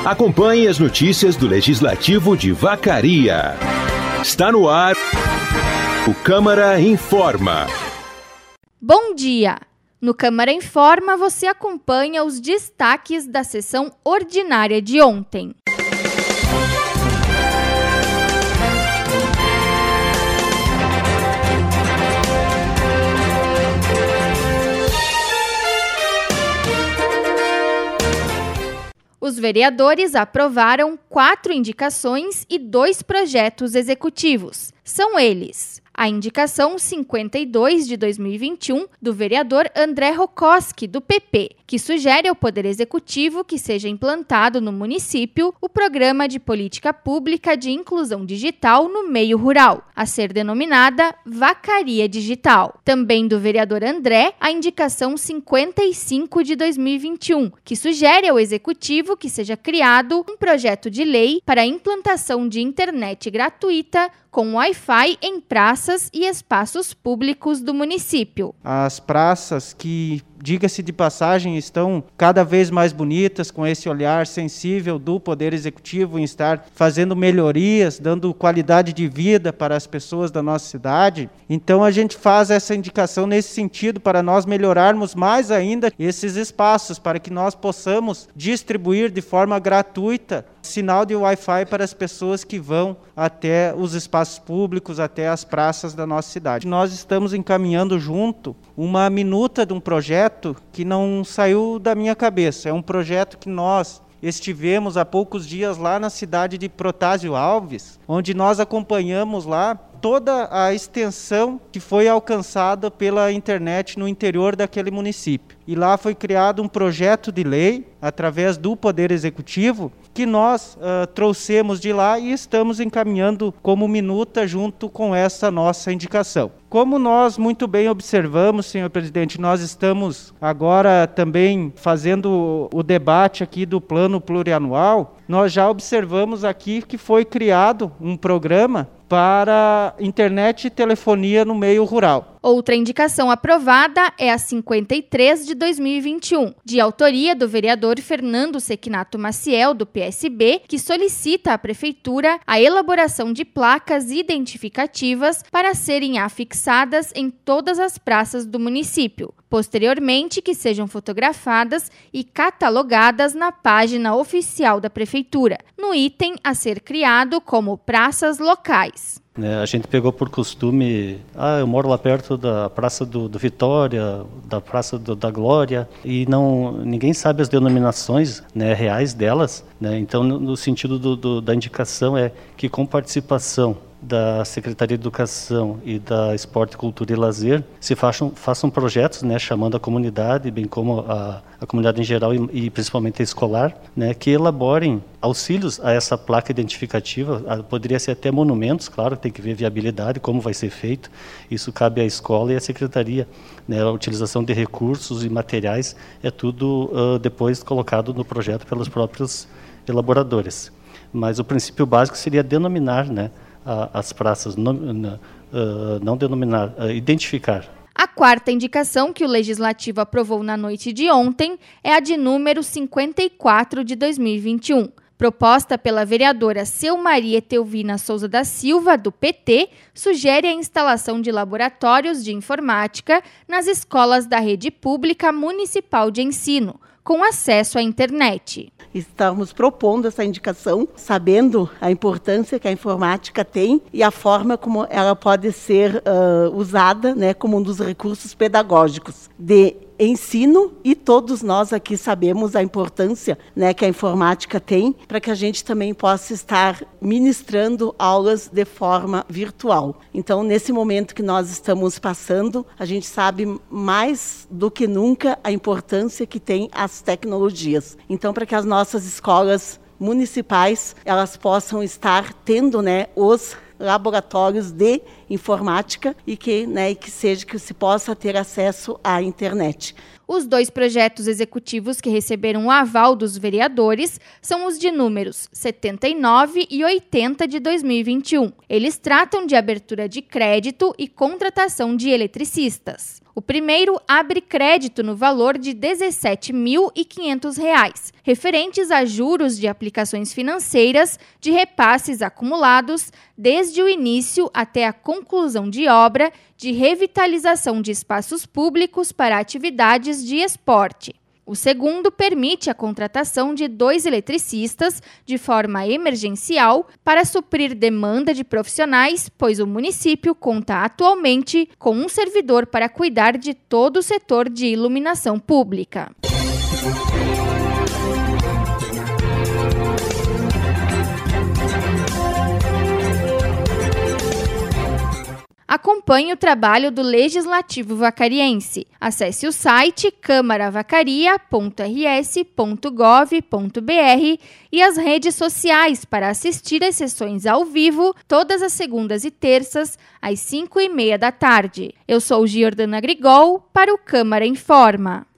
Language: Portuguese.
Acompanhe as notícias do Legislativo de Vacaria. Está no ar o Câmara Informa. Bom dia! No Câmara Informa você acompanha os destaques da sessão ordinária de ontem. Os vereadores aprovaram 4 indicações e 2 projetos executivos. São eles: a indicação 52 de 2021 do vereador André Rokoski, do PP, que sugere ao Poder Executivo que seja implantado no município o Programa de Política Pública de Inclusão Digital no Meio Rural, a ser denominada Vacaria Digital. Também do vereador André, a indicação 55 de 2021, que sugere ao Executivo que seja criado um projeto de lei para a implantação de internet gratuita com Wi-Fi em praças e espaços públicos do município. As praças que, diga-se de passagem, estão cada vez mais bonitas, com esse olhar sensível do Poder Executivo em estar fazendo melhorias, dando qualidade de vida para as pessoas da nossa cidade. Então a gente faz essa indicação nesse sentido, para nós melhorarmos mais ainda esses espaços, para que nós possamos distribuir de forma gratuita sinal de Wi-Fi para as pessoas que vão até os espaços públicos, até as praças da nossa cidade. Nós estamos encaminhando junto uma minuta de um projeto que não saiu da minha cabeça. É um projeto que nós estivemos há poucos dias lá na cidade de Protásio Alves, onde nós acompanhamos lá toda a extensão que foi alcançada pela internet no interior daquele município. E lá foi criado um projeto de lei, através do Poder Executivo, que nós trouxemos de lá e estamos encaminhando como minuta junto com essa nossa indicação. Como nós muito bem observamos, senhor presidente, nós estamos agora também fazendo o debate aqui do plano plurianual. Nós já observamos aqui que foi criado um programa para internet e telefonia no meio rural. Outra indicação aprovada é a 53 de 2021, de autoria do vereador Fernando Sequinato Maciel, do PSB, que solicita à Prefeitura a elaboração de placas identificativas para serem afixadas em todas as praças do município. Posteriormente, que sejam fotografadas e catalogadas na página oficial da Prefeitura, no item a ser criado como praças locais. A gente pegou por costume, eu moro lá perto da Praça do Vitória, da Praça da Glória, e ninguém sabe as denominações, reais delas. Então, no sentido da indicação é que, com participação da Secretaria de Educação e da Esporte, Cultura e Lazer, se façam projetos, chamando a comunidade, bem como a comunidade em geral e principalmente a escolar, que elaborem auxílios a essa placa identificativa. Poderia ser até monumentos, claro, tem que ver viabilidade, como vai ser feito. Isso cabe à escola e à secretaria. A utilização de recursos e materiais é tudo depois colocado no projeto pelos próprios elaboradores. Mas o princípio básico seria denominar, as praças, não denominar, identificar. A quarta indicação que o Legislativo aprovou na noite de ontem é a de número 54 de 2021. Proposta pela vereadora Selmaria Etelvina Souza da Silva, do PT, sugere a instalação de laboratórios de informática nas escolas da rede pública municipal de ensino, com acesso à internet. Estamos propondo essa indicação, sabendo a importância que a informática tem e a forma como ela pode ser usada, como um dos recursos pedagógicos de ensino, e todos nós aqui sabemos a importância que a informática tem para que a gente também possa estar ministrando aulas de forma virtual. Então, nesse momento que nós estamos passando, a gente sabe mais do que nunca a importância que tem as tecnologias. Então, para que as nossas escolas municipais elas possam estar tendo os laboratórios de informática e que se possa ter acesso à internet. Os 2 projetos executivos que receberam o aval dos vereadores são os de números 79 e 80 de 2021. Eles tratam de abertura de crédito e contratação de eletricistas. O primeiro abre crédito no valor de R$ 17.500, referentes a juros de aplicações financeiras de repasses acumulados desde o início até a conclusão de obra de revitalização de espaços públicos para atividades de esporte. O segundo permite a contratação de 2 eletricistas de forma emergencial para suprir demanda de profissionais, pois o município conta atualmente com um servidor para cuidar de todo o setor de iluminação pública. Acompanhe o trabalho do Legislativo Vacariense. Acesse o site câmaravacarias.rs.gov.br e as redes sociais para assistir às sessões ao vivo todas as segundas e terças, às 5h30 da tarde. Eu sou Giordana Grigol para o Câmara Informa.